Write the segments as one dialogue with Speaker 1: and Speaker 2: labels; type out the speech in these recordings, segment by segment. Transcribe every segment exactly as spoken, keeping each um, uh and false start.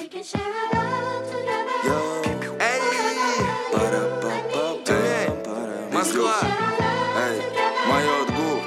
Speaker 1: Йоу, эй, Тюмень, Москва, эй, Майот Гуф.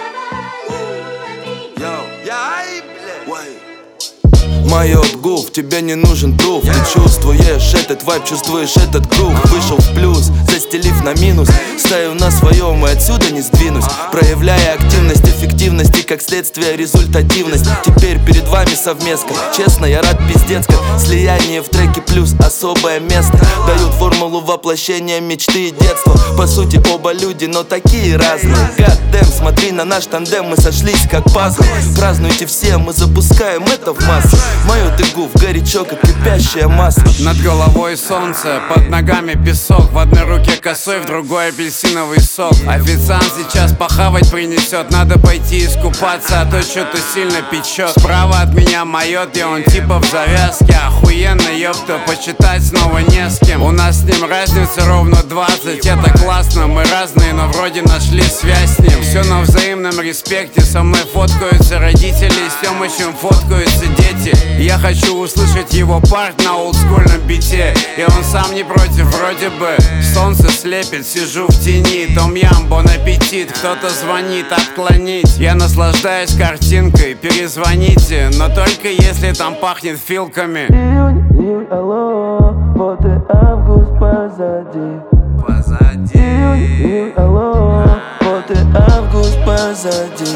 Speaker 1: Йоу, я ай, блядь. Майот Гуф, тебе не нужен пруф. Ты чувствуешь этот вайб, чувствуешь этот грув. Вышел в плюс, застелив на минус. Стою на своем и отсюда не сдвинусь. Проявляя активность, эффективность и как следствие результативность. Теперь перед вами совместка. Честно, я рад пиздецко. Слияние в треке плюс особое место. Дают формулу воплощения мечты и детства. По сути оба люди, но такие разные. Goddamn, смотри на наш тандем, мы сошлись как пазл. Празднуйте все, мы запускаем это в массы. Майот и Гуф, горячо, как кипящее масло.
Speaker 2: Над головой солнце, под ногами песок. В одной руке косой, в другой апельсиновый сок. Официант сейчас похавать принесет. Надо пойти искупаться, а то что-то сильно печет. Справа от меня Майот, где он типа в завязке. Охуенно, ёпта, почитать снова не с кем. У нас с ним разница ровно двадцать. Это классно, мы разные, но вроде нашли связь с ним. Все на взаимном респекте. Со мной фоткаются родители, с Тёмычем фоткаются дети. Я хочу услышать его парт на олдскульном бите. И он сам не против, вроде бы. Солнце слепит, сижу в тени. Том-ям, бон аппетит. Кто-то звонит, отклонить. Я наслаждаюсь картинкой, перезвоните. Но только если там пахнет филками.
Speaker 3: Июнь, июнь, алло, вот и август позади.
Speaker 2: Позади.
Speaker 3: Июнь, июнь, алло, вот и август позади.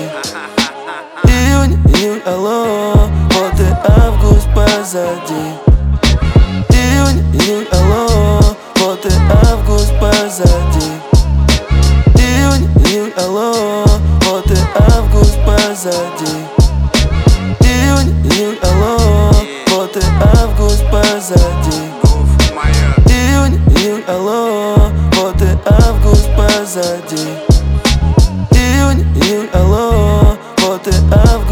Speaker 3: Июнь, июнь, алло, вот и август позади. Июнь, июнь, алло, вот и август позади. Июнь, июнь, алло, вот и август позади. Июнь, июнь, алло, вот и август позади. Июнь, июнь, алло, вот и август позади. Июнь, июнь, алло, вот и август.